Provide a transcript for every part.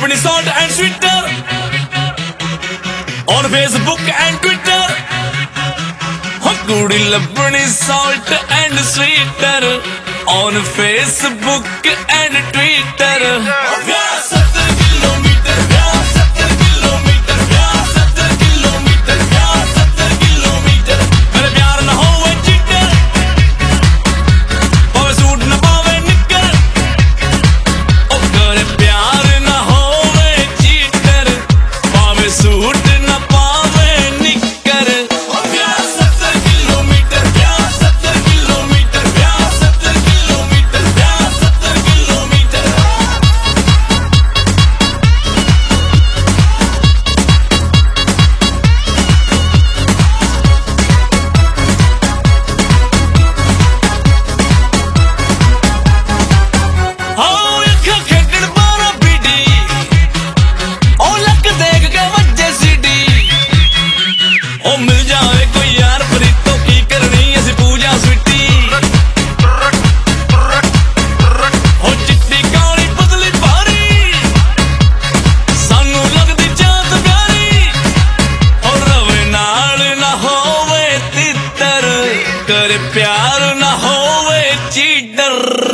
लपनी salt and sweeter on Facebook and Twitter. हो कुड़ी लपनी salt and sweeter on Facebook and Twitter. करे प्यार ना होवे चीटर।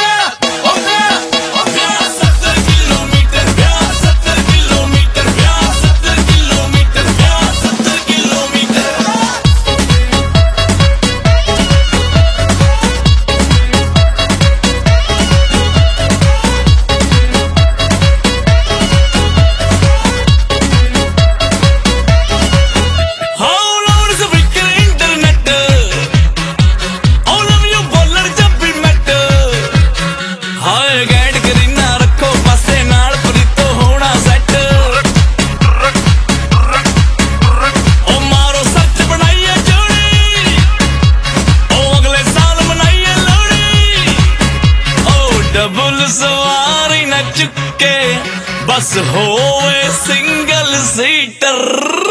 डबल सवारी न चुके बस होवे सिंगल सीटर।